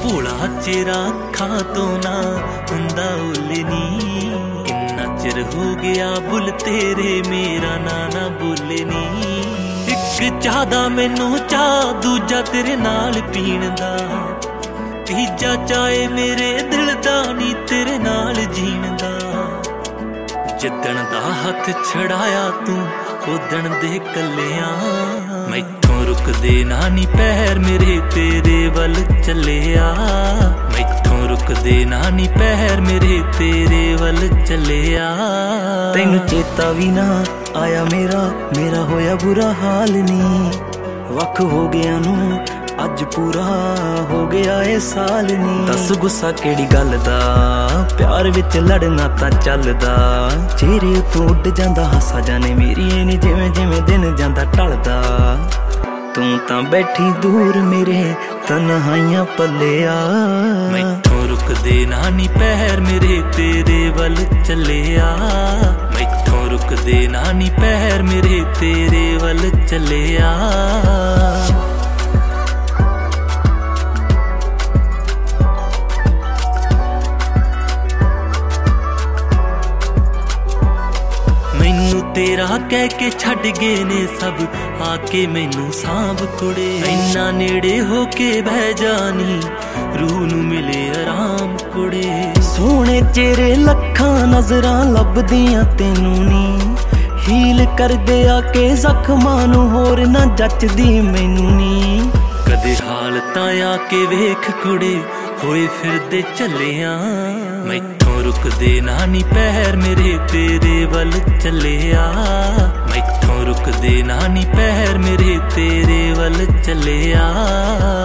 ਭੋਲਾ ਚਿਹਰਾ ਅੱਖਾਂ ਤੋਂ ਨਾ ਹੁੰਦਾ ਉੱਲੇ ਨੀ। ਕਿੰਨਾ ਚਿਰ ਹੋ ਗਿਆ ਬੁੱਲ ਤੇਰੇ ਮੇਰਾ ਨਾਂ ਨਾ ਬੋਲੇ ਨੀ। ਇੱਕ ਚਾਹਦਾ ਮੈਨੂੰ ਚਾਹ ਦੂਜਾ ਤੇਰੇ ਨਾਲ ਪੀਣ ਦਾ, ਤੀਜਾ ਚਾਹੇ ਮੇਰੇ ਦਿਲ ਦਾ ਨੀ ਤੇਰੇ ਨਾਲ ਜੀਣ ਦਾ। ਜਿੱਦਣ ਦਾ ਹੱਥ ਛੜਾਇਆ ਤੂੰ ਉਦਣ ਦੇ ਕੱਲਿਆਂ, ਮੈਥੋਂ ਰੁਕਦੇ ਨਾ ਨੀ ਪੈਰ ਮੇਰੇ ਤੇਰੇ ਵੱਲ ਚੱਲਿਆ। ਮੈਥੋਂ ਰੁਕਦੇ ਨਾ ਨੀ ਪੈਰ ਮੇਰੇ ਤੇਰੇ ਵੱਲ ਚੱਲਿਆ। ਤੈਨੂੰ ਚੇਤਾ ਵੀ ਨਾ ਆਇਆ ਮੇਰਾ ਹੋਇਆ ਬੁਰਾ ਹਾਲ ਨੀ। ਵੱਖ ਹੋ ਗਿਆ ਨੂੰ ਅੱਜ ਪੂਰਾ ਹੋ ਗਿਆ ਏ ਸਾਲ ਨੀ। ਦੱਸ ਗੁੱਸਾ ਕਿਹੜੀ ਗੱਲ ਦਾ, ਪਿਆਰ ਵਿੱਚ ਲੜਨਾ ਤਾਂ ਚੱਲਦਾ। ਚਿਹਰੇ ਉੱਤੋਂ ਉੱਡ ਜਾਂਦਾ ਹਾਸਾ ਜਾਨੇ ਮੇਰੀ ਏ ਨੀ, ਜਿਵੇਂ ਜਿਵੇਂ ਦਿਨ ਜਾਂਦਾ ਢਲਦਾ। ਤੂੰ ਤਾਂ ਬੈਠੀ ਦੂਰ ਮੇਰੇ ਤਨਹਾਈਆਂ ਪੱਲਿਆ। ਮੈਥੋਂ ਰੁਕਦੇ ਨਾ ਨੀ ਪੈਰ ਮੇਰੇ ਤੇਰੇ ਵੱਲ ਚੱਲਿਆ। ਮੈਥੋਂ ਰੁਕਦੇ ਨਾ ਨੀ ਪੈਰ ਮੇਰੇ ਤੇਰੇ ਵੱਲ ਚੱਲਿਆ। ਮੈਨੂੰ ਤੇਰਾ ਕਹਿ ਕੇ ਛੱਡ ਗਏ ਨੇ ਸਭ, ਆ ਕੇ ਮੈਨੂੰ ਸਾਂਭ ਕੁੜੇ। ਇੰਨਾ ਨੇੜੇ ਹੋ ਕੇ ਬਹਿ ਜਾਨੀ, ਰੂਹ ਨੂੰ ਮਿਲੇ ਆਰਾਮ ਕੁੜੇ। ਸੋਹਣੇ ਚਿਹਰੇ ਲੱਖਾਂ ਨਜ਼ਰਾਂ ਲੱਭਦੀਆਂ ਤੈਨੂੰ ਨੀ। ਹੀਲ ਕਰਦੇ ਆ ਕੇ ਜ਼ਖਮਾਂ ਨੂੰ, ਹੋਰ ਨਾ ਜੱਚਦੀ ਮੈਨੂੰ ਨੀ। ਕਦੇ ਹਾਲਤਾਂ ਆ ਕੇ ਵੇਖ ਕੁੜੇ, ਹੋਏ ਫਿਰਦੇ ਚੱਲਿਆਂ। ਮੈਥੋਂ ਰੁਕਦੇ ਨਾ ਨੀ ਪੈਰ ਮੇਰੇ ਤੇਰੇ ਵੱਲ ਚੱਲਿਆ। ਮੈਥੋਂ ਰੁਕਦੇ ਨਾ ਨੀ ਪੈਰ ਮੇਰੇ ਤੇਰੇ ਵੱਲ ਚੱਲਿਆ।